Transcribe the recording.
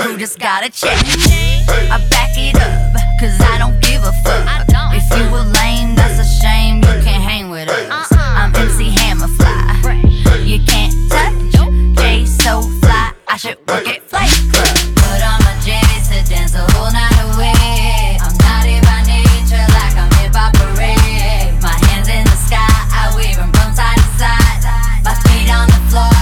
crew just got a check. I back it up, cause I don't give a fuck. If you a lame, that's